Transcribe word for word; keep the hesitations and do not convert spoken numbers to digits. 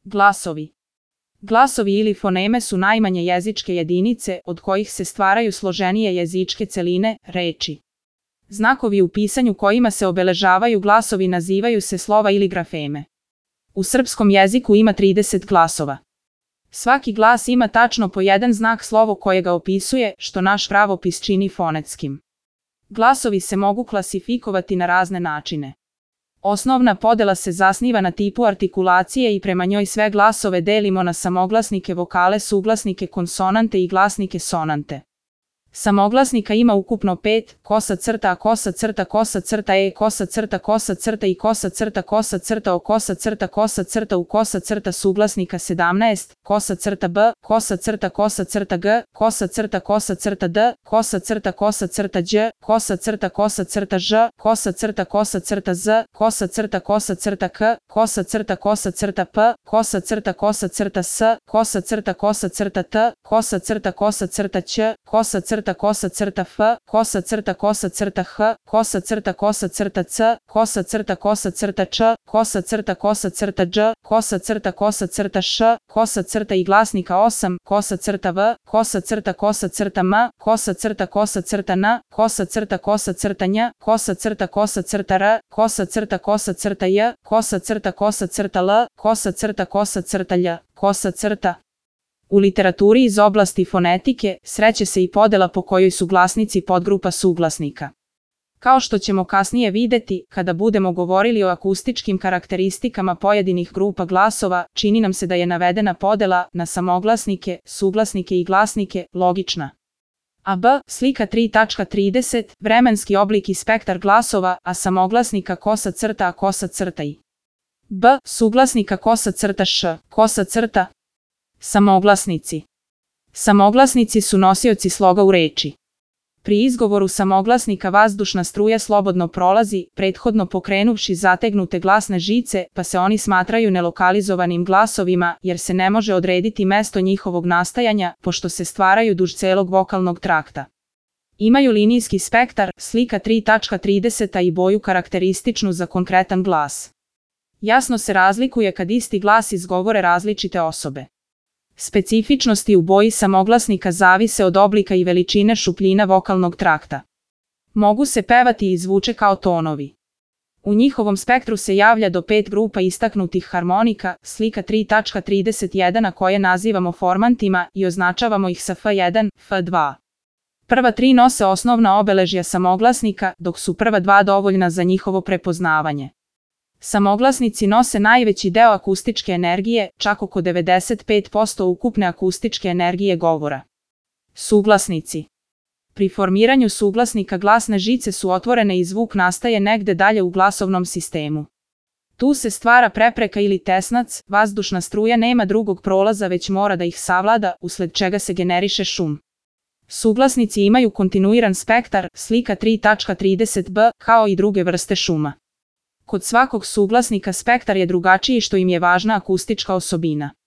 Glasovi. Glasovi ili foneme su najmanje jezičke jedinice od kojih se stvaraju složenije jezičke celine, reči. Znakovi u pisanju kojima se obeležavaju glasovi nazivaju se slova ili grafeme. U srpskom jeziku ima trideset glasova. Svaki glas ima tačno po jedan znak slovo koje ga opisuje, što naš pravopis čini fonetskim. Glasovi se mogu klasifikovati na razne načine. Osnovna podela se zasniva na tipu artikulacije i prema njoj sve glasove delimo na samoglasnike, vokale, suglasnike, konsonante i glasnike sonante. Samoglasnika ima ukupno pet, kosa crta a, kosa crta, kosa crta e, kosa crta, kosa crta i kosa crta, kosa crta o, kosa crta, kosa crta u, kosa crta suglasnika sedamnaest, kosa crta b, kosa crta, kosa crta g, kosa crta, kosa crta d, kosa crta, kosa crta đ, kosa crta, kosa crta ž, kosa crta, kosa crta z, kosa crta, kosa crta k, kosa crta, kosa crta p, kosa crta, kosa crta s, kosa crta, kosa crta t, kosa crta, kosa crta ć, kosa crta, kosa crta f, kosa crta, kosa crta h, kosa crta, kosa crta c, kosa crta, kosa crta č, kosa crta, kosa crta dž, kosa crta, kosa crta š, kosa crta i glasnika osam, kosa crta v, kosa crta, kosa crta m, kosa crta, kosa crta n, kosa crta, kosa crta nj, kosa crta, kosa crta r, kosa crta, kosa crta j, kosa crta, kosa crta l, kosa crta, kosa crta lj, kosa crta. U literaturi iz oblasti fonetike sreće se i podela po kojoj su glasnici podgrupa suglasnika. Kao što ćemo kasnije videti, kada budemo govorili o akustičkim karakteristikama pojedinih grupa glasova, čini nam se da je navedena podela na samoglasnike, suglasnike i glasnike logična. A b, slika tri tačka trideset, vremenski oblik i spektar glasova, a samoglasnika kosa crta a, kosa crta i. B, suglasnika kosa crta š, kosa crta. Samoglasnici. Samoglasnici su nosioci sloga u reči. Pri izgovoru samoglasnika vazdušna struja slobodno prolazi, prethodno pokrenuvši zategnute glasne žice, pa se oni smatraju nelokalizovanim glasovima, jer se ne može odrediti mesto njihovog nastajanja, pošto se stvaraju duž celog vokalnog trakta. Imaju linijski spektar, slika tri tačka trideset i boju karakterističnu za konkretan glas. Jasno se razlikuje kad isti glas izgovore različite osobe. Specifičnosti u boji samoglasnika zavise od oblika i veličine šupljina vokalnog trakta. Mogu se pevati i zvuče kao tonovi. U njihovom spektru se javlja do pet grupa istaknutih harmonika, slika tri tačka trideset jedan, a koje nazivamo formantima i označavamo ih sa F jedan, F dva. Prva tri nose osnovna obeležja samoglasnika, dok su prva dva dovoljna za njihovo prepoznavanje. Samoglasnici nose najveći deo akustičke energije, čak oko devedeset pet posto ukupne akustičke energije govora. Suglasnici. Pri formiranju suglasnika glasne žice su otvorene i zvuk nastaje negde dalje u glasovnom sistemu. Tu se stvara prepreka ili tesnac, vazdušna struja nema drugog prolaza već mora da ih savlada, usled čega se generiše šum. Suglasnici imaju kontinuiran spektar, slika tri tačka trideset b, kao i druge vrste šuma. Kod svakog suglasnika spektar je drugačiji što im je važna akustička osobina.